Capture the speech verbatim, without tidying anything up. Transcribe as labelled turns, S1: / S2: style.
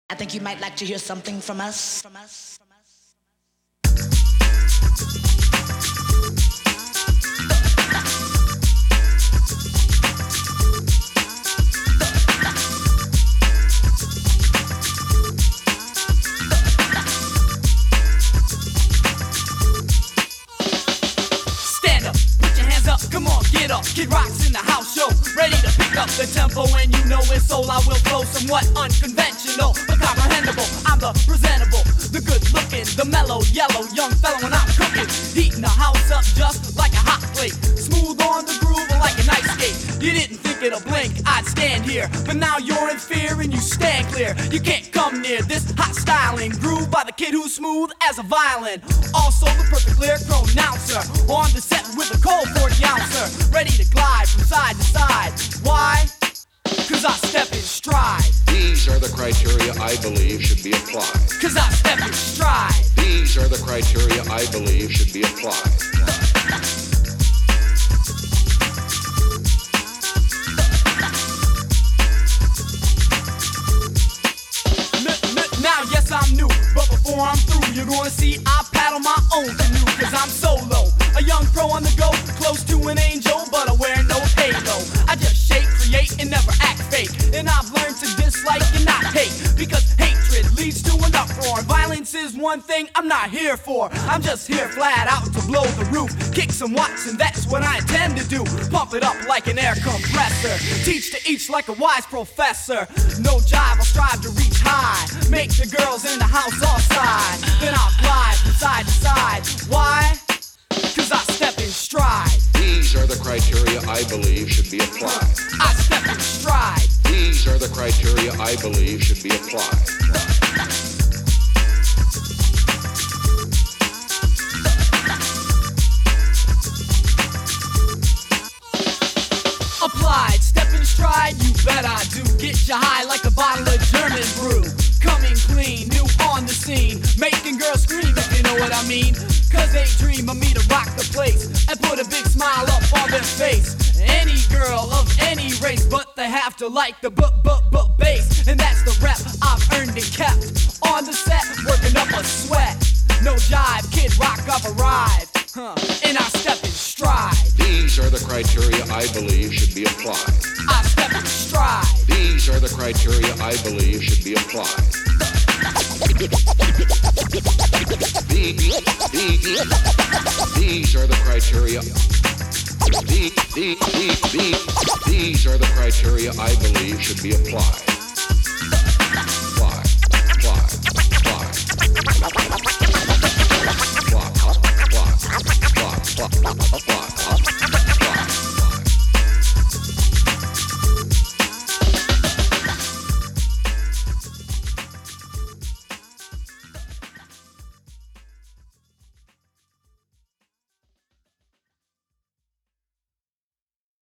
S1: I think you might like to hear something from us. From us. From us.
S2: Stand up, put your hands up, come on, get up. Kid Rock's in the house show, ready to pick up the tempo, and you know it's soul. I will flow somewhat unconventional, but comprehensible. I'm the presentable, the good looking, the mellow yellow young fella when I'm cooking, heating the house up just like a hot plate, smooth on the groove like an ice skate. You didn't think it'll blink, I'd stand here, but now you're in fear and you stand clear. You can't come near this hot styling groove by the kid who's smooth as a violin. Also the perfect lyric pronouncer, on the set with a cold forty ouncer, ready to glide from side to side. Why? Cause I step in stride.
S3: These are the criteria I believe should be applied.
S2: Cause I step in stride.
S3: These are the criteria I believe should be applied.
S2: Now, yes, I'm new, but before I'm through, you're gonna see I paddle my own canoe, cause I'm solo, a young pro on the go, close to an angel, but I wear no halo. I just shake, create, and never act fake, and I've learned to dislike and not hate, because hatred leads to an uproar. Violence is one thing I'm not here for, I'm just here flat out to blow the roof, kick some watts, and that's what I intend to do. Pump it up like an air compressor, teach to each like a wise professor. No jive, I'll strive to reach high, make the girls in the house all side, then I'll glide from side to side. Why? Cause I step in stride.
S3: These are the criteria I believe should be applied.
S2: I step in stride.
S3: These are the criteria I believe should be applied.
S2: Applied, step in stride, you bet I do. Get you high like a bottle of German brew. Coming clean, new on the scene, making girls scream if you know what I mean. Cause they dream of me to rock the place and put a big smile up on their face. Any girl of any race, but they have to like the b-b-b bass. And that's the rep I've earned and kept. On the set, working up a sweat. No jive, Kid Rock, I've arrived. Huh. And I step in stride.
S3: These are the criteria I believe should be applied.
S2: I step in stride.
S3: These are the criteria I believe should be applied. These are the criteria. These are the criteria I believe should be applied.